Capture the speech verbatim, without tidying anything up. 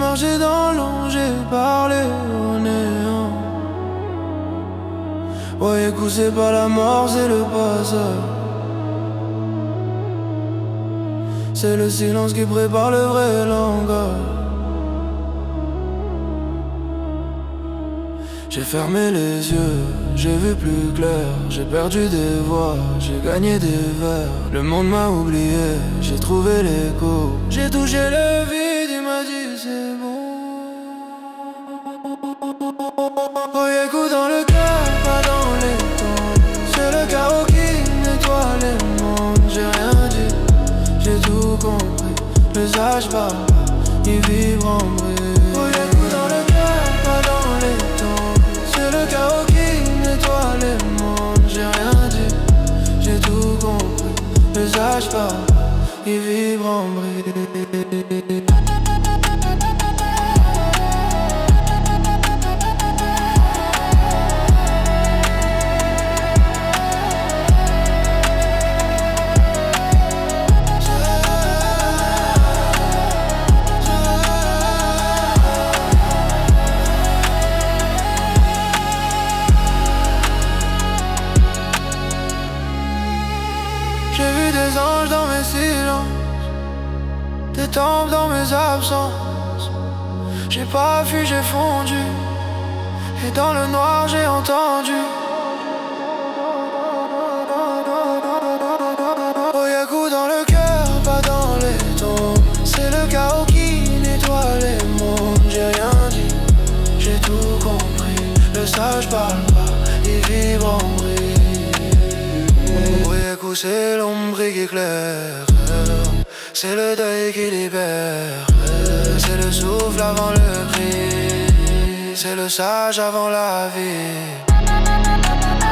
marché dans l'ombre, j'ai parlé au néant. Ouais, écoute, c'est pas la mort, c'est le passage. C'est le silence qui prépare le vrai langage. J'ai fermé les yeux, j'ai vu plus clair. J'ai perdu des voix, j'ai gagné des vers. Le monde m'a oublié, j'ai trouvé l'écho. J'ai touché le vide, il m'a dit c'est bon. Oh, y'a coup dans le cœur, pas dans les temps. C'est le chaos qui nettoie les mondes. J'ai rien dit, j'ai tout compris. Le sage parle, il vibre en bruit. Oh, y'a coup dans le cœur, pas dans les temps. C'est le chaos qui nettoie les mondes. J'ai rien dit, j'ai tout compris. Le sage parle, il vibre en bruit. J'ai vu des anges dans mes silences, des temples dans mes absences. J'ai pas fui, j'ai fondu, et dans le noir j'ai entendu. Oh, y'a coup dans le cœur, pas dans les tombes. C'est le chaos qui nettoie les mondes. J'ai rien dit, j'ai tout compris. Le sage parle pas, il vibre en bruit. C'est l'ombre qui éclaire, c'est le deuil qui libère, c'est le souffle avant le cri, c'est le sage avant la vie.